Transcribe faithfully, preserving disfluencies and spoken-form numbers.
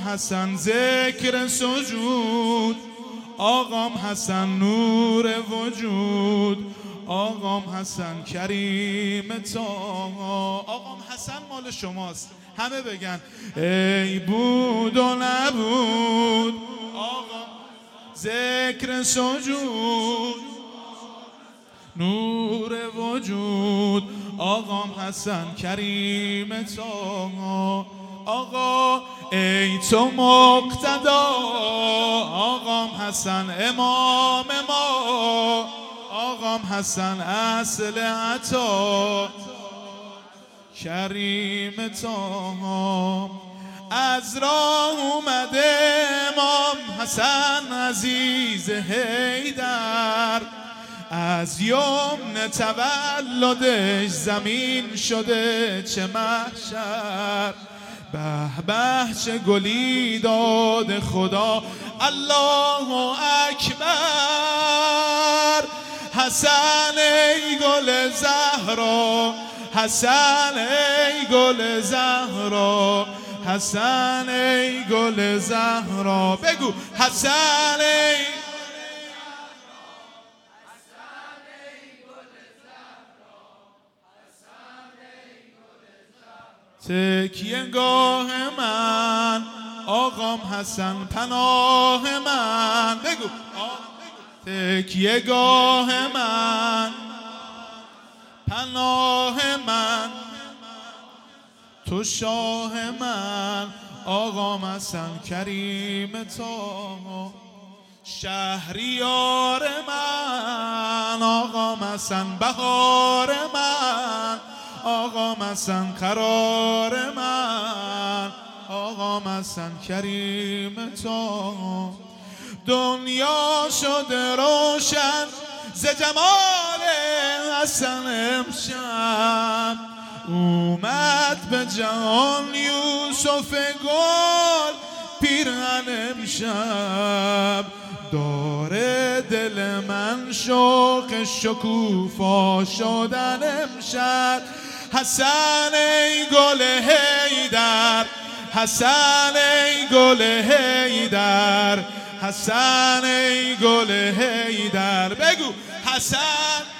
حسن ذکر سجود، آقام حسن نور وجود، آقام حسن کریم طاها. آقام حسن مال شماست، همه بگن ای بود و نبود، آقام ذکر سجود، نور وجود، آقام حسن کریم طاها. آقا ای تو مقتدا، آقام حسن امام ما، آقام حسن اصل عطا کریم طاها. از راه اومده امام حسن عزیز حیدر، از یمن تولدش زمین شده چه محشر. به به چه گلی داد خدا، الله اکبر. حسن ای گل زهرا، حسن ای گل زهرا، حسن ای گل زهرا. بگو حسن ای تکیه گاه من، آقام حسن پناه من. بگو تکیه گاه من، پناه من، تو شاه من، آقام حسن کریم طاها. شهریار من، آقام حسن بهار من، آقام حسن قرار من، آقام حسن کریم طاها. دنیا شده روشن ز جمال حسن امشب، اومد به جهان یوسف گل پیرهن امشب. داره دل من شوق شکوفا شدن امشب. حسن ای گل حیدر، حسن ای گل حیدر، حسن ای گل حیدر. بگو حسن